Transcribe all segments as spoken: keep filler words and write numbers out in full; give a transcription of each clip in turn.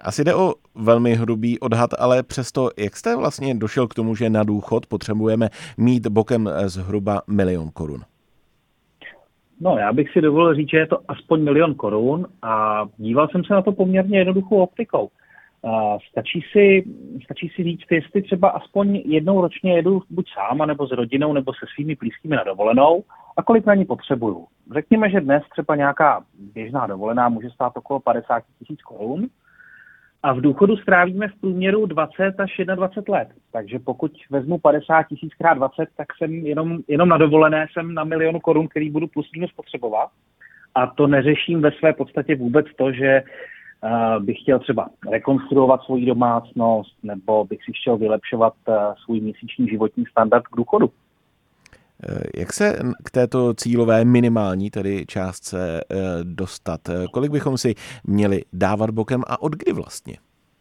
Asi jde o velmi hrubý odhad, ale přesto, jak jste vlastně došel k tomu, že na důchod potřebujeme mít bokem zhruba milion korun? No, já bych si dovolil říct, že je to aspoň milion korun a díval jsem se na to poměrně jednoduchou optikou. Uh, stačí si, stačí si říct, jestli třeba aspoň jednou ročně jedu buď sám, nebo s rodinou, nebo se svými blízkými na dovolenou a kolik na ní potřebuju. Řekněme, že dnes třeba nějaká běžná dovolená může stát okolo padesát tisíc korun a v důchodu strávíme v průměru dvacet až dvacet jedna let. Takže pokud vezmu padesát tisíc krát dvacet, tak jsem jenom, jenom na dovolené jsem na milionu korun, který budu plus minus potřebovat. A to neřeším ve své podstatě vůbec to, že uh, bych chtěl třeba rekonstruovat svoji domácnost nebo bych si chtěl vylepšovat uh, svůj měsíční životní standard k důchodu. Jak se k této cílové minimální tedy částce dostat? Kolik bychom si měli dávat bokem a od kdy vlastně?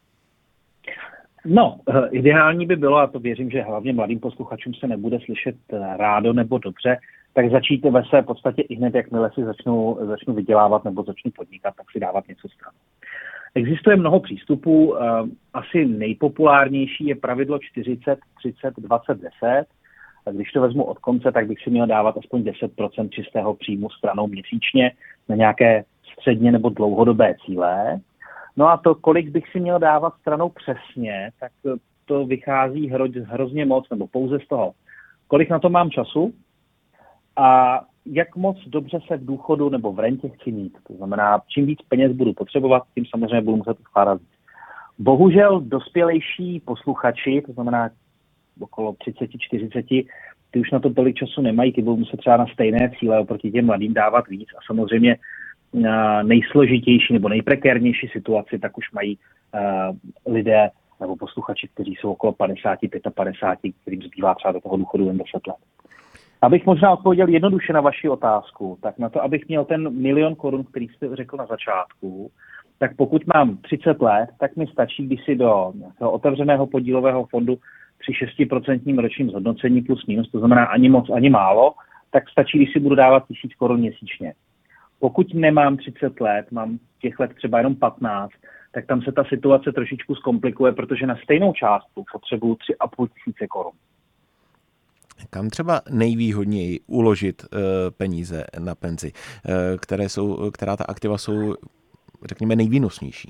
No, ideální by bylo, a to věřím, že hlavně mladým posluchačům se nebude slyšet rádo nebo dobře, tak začít ve své podstatě i hned, jakmile si začnu, začnu vydělávat nebo začnu podnikat, tak si dávat něco stranou. Existuje mnoho přístupů, asi nejpopulárnější je pravidlo čtyřicet, třicet, dvacet, deset. A když to vezmu od konce, tak bych si měl dávat aspoň deset procent čistého příjmu stranou měsíčně na nějaké středně nebo dlouhodobé cíle. No a to, kolik bych si měl dávat stranou přesně, tak to vychází hro, hrozně moc, nebo pouze z toho, kolik na to mám času a jak moc dobře se v důchodu nebo v rentě chci mít. To znamená, čím víc peněz budu potřebovat, tím samozřejmě budu muset vkládat víc. Bohužel dospělejší posluchači, to znamená okolo třicet čtyřicet, ty už na to tolik času nemají, ty budou muset třeba na stejné cíle oproti těm mladým dávat víc a samozřejmě nejsložitější nebo nejprekérnější situaci, tak už mají uh, lidé nebo posluchači, kteří jsou okolo padesát, padesát pět, kterým zbývá třeba do toho důchodu jen deset let. Abych možná odpověděl jednoduše na vaši otázku, tak na to, abych měl ten milion korun, který jste řekl na začátku, tak pokud mám třicet let, tak mi stačí, když si do nějakého otevřeného podílového fondu při šest procent ročním zhodnocení plus minus, to znamená ani moc, ani málo, tak stačí, když si budu dávat tisíc korun měsíčně. Pokud nemám třicet let, mám těch let třeba jenom patnáct, tak tam se ta situace trošičku zkomplikuje, protože na stejnou částku potřebuju tři a půl tisíce korun. Kam třeba nejvýhodněji uložit uh, peníze na penzi, uh, které jsou, která ta aktiva jsou, řekněme, nejvýnosnější?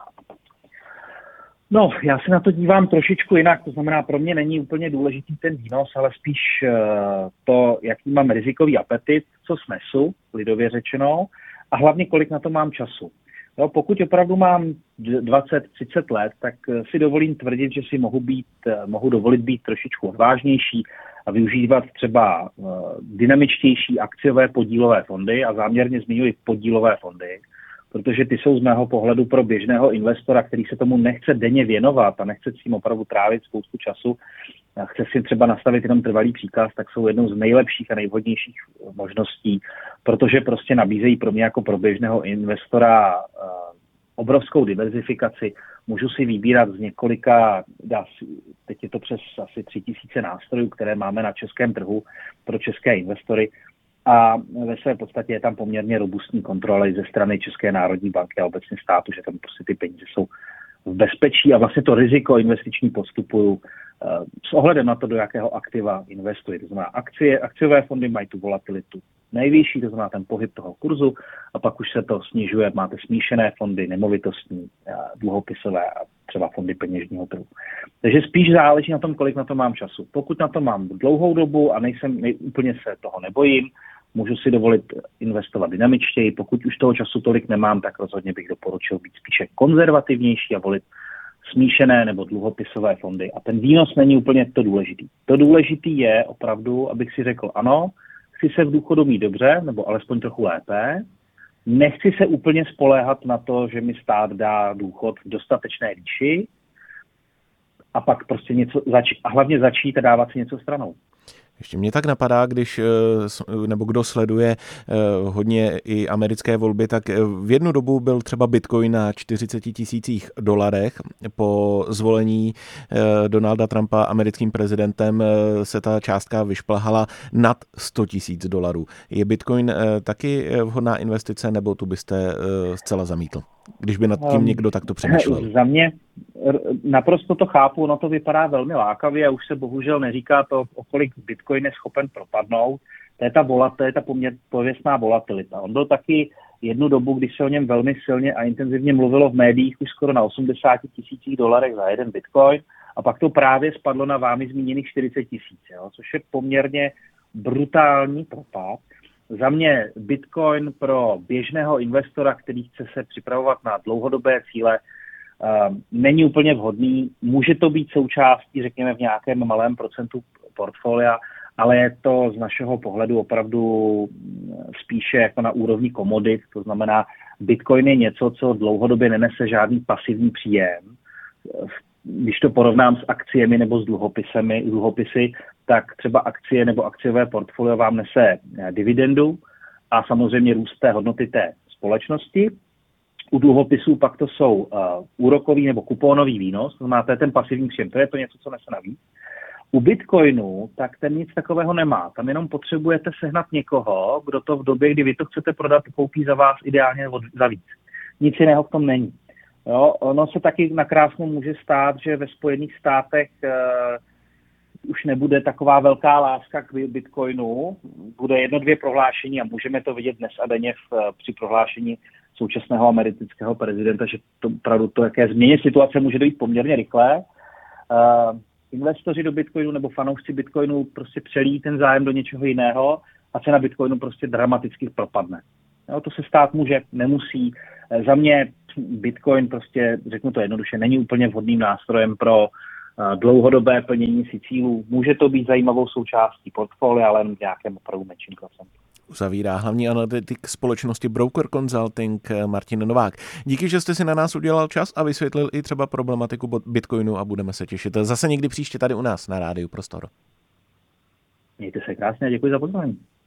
No, já se na to dívám trošičku jinak, to znamená, pro mě není úplně důležitý ten výnos, ale spíš uh, to, jaký mám rizikový apetit, co snesu, lidově řečeno, a hlavně kolik na to mám času. No, pokud opravdu mám dvacet třicet let, tak si dovolím tvrdit, že si mohu, být, mohu dovolit být trošičku odvážnější a využívat třeba uh, dynamičtější akciové podílové fondy a záměrně zmiňuji podílové fondy, protože ty jsou z mého pohledu pro běžného investora, který se tomu nechce denně věnovat a nechce s tím opravdu trávit spoustu času, a chce si třeba nastavit jenom trvalý příkaz, tak jsou jednou z nejlepších a nejvhodnějších možností, protože prostě nabízejí pro mě jako pro běžného investora uh, obrovskou diverzifikaci. Můžu si vybírat z několika, teď je to přes asi tři tisíce nástrojů, které máme na českém trhu pro české investory, a ve své podstatě je tam poměrně robustní kontrola i ze strany České národní banky a obecně státu, že tam prostě ty peníze jsou v bezpečí a vlastně to riziko investiční postupuju s ohledem na to, do jakého aktiva investuji. To znamená, akcie, akciové fondy mají tu volatilitu nejvyšší, to znamená ten pohyb toho kurzu a pak už se to snižuje, máte smíšené fondy, nemovitostní, dluhopisové a třeba fondy peněžního trhu. Takže spíš záleží na tom, kolik na to mám času. Pokud na to mám dlouhou dobu a nejsem, nej, úplně se toho nebojím, můžu si dovolit investovat dynamičtěji. Pokud už toho času tolik nemám, tak rozhodně bych doporučil být spíše konzervativnější a volit smíšené nebo dluhopisové fondy. A ten výnos není úplně to důležitý. To důležitý je opravdu, abych si řekl ano, chci se v důchodu mít dobře, nebo alespoň trochu lépe. Nechci se úplně spoléhat na to, že mi stát dá důchod v dostatečné výši a pak prostě něco zač- a hlavně začít a dávat si něco stranou. Ještě mě tak napadá, když, nebo kdo sleduje hodně i americké volby, tak v jednu dobu byl třeba Bitcoin na čtyřicet tisících dolarech. Po zvolení Donalda Trumpa americkým prezidentem se ta částka vyšplhala nad sto tisíc dolarů. Je Bitcoin taky vhodná investice, nebo tu byste zcela zamítl, když by nad tím někdo takto přemýšlel? Za mě naprosto to chápu, ono to vypadá velmi lákavě a už se bohužel neříká to, o kolik Bitcoin je schopen propadnout. To je ta, volat, to je ta poměr, pověstná volatilita. On byl taky jednu dobu, když se o něm velmi silně a intenzivně mluvilo v médiích, už skoro na osmdesáti tisících dolarech za jeden Bitcoin, a pak to právě spadlo na vámi zmíněných čtyřicet tisíc, což je poměrně brutální propad. Za mě Bitcoin pro běžného investora, který chce se připravovat na dlouhodobé cíle, není úplně vhodný. Může to být součástí, řekněme, v nějakém malém procentu portfolia, ale je to z našeho pohledu opravdu spíše jako na úrovni komodit. To znamená, Bitcoin je něco, co dlouhodobě nenese žádný pasivní příjem. Když to porovnám s akciemi nebo s dluhopisemi, dluhopisy, tak třeba akcie nebo akciové portfolio vám nese dividendu a samozřejmě růst té hodnoty té společnosti. U dluhopisů pak to jsou uh, úrokový nebo kupónový výnos, to znamená, to je ten pasivní příjem, to je to něco, co nese navíc. U Bitcoinu tak ten nic takového nemá. Tam jenom potřebujete sehnat někoho, kdo to v době, kdy vy to chcete prodat, koupí za vás ideálně za víc. Nic jiného v tom není. Jo, ono se taky nakrásně může stát, že ve Spojených státech uh, už nebude taková velká láska k Bitcoinu, bude jedno, dvě prohlášení a můžeme to vidět dnes a denně v, při prohlášení současného amerického prezidenta, že to opravdu to, jaké změně situace může dojít poměrně rychle. Uh, investoři do Bitcoinu nebo fanoušci Bitcoinu prostě přelíjí ten zájem do něčeho jiného a cena Bitcoinu prostě dramaticky propadne. Jo, to se stát může, nemusí. Uh, za mě Bitcoin prostě, řeknu to jednoduše, není úplně vhodným nástrojem pro uh, dlouhodobé plnění si cílů. Může to být zajímavou součástí portfolia, ale jen v nějakém opravdu menším procentu. Uzavírá hlavní analytik společnosti Broker Consulting Martin Novák. Díky, že jste si na nás udělal čas a vysvětlil i třeba problematiku Bitcoinu a budeme se těšit zase někdy příště tady u nás na Rádiu Prostor. Mějte se krásně a děkuji za pozvání.